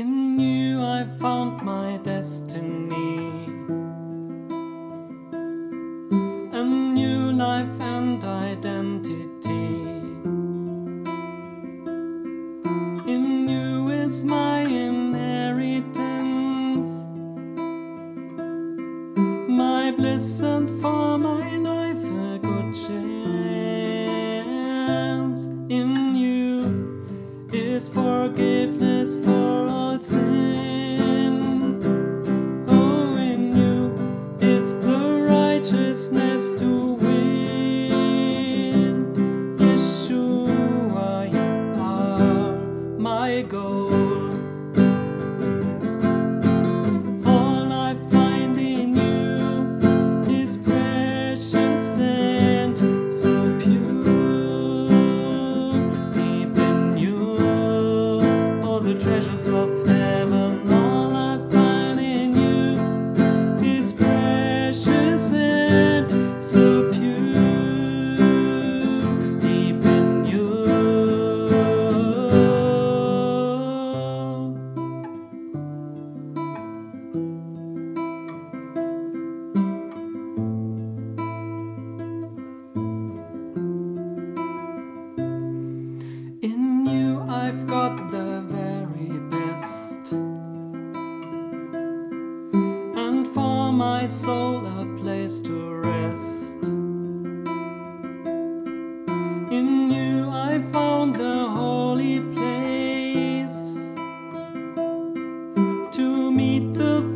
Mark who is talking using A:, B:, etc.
A: In you I found my destiny, a new life and identity. In you is my inheritance, my bliss, and for my life a good chance. In you is forgiveness for all sin. Oh, in you is the righteousness to win. Yeshua, you are my goal. All I find in you is precious and so pure. Deep in you, all the treasures of heaven. All I find in you is precious and so pure. Deep in you. In you I've got the very best, and for my soul a place to rest. In you I found the holy place to meet the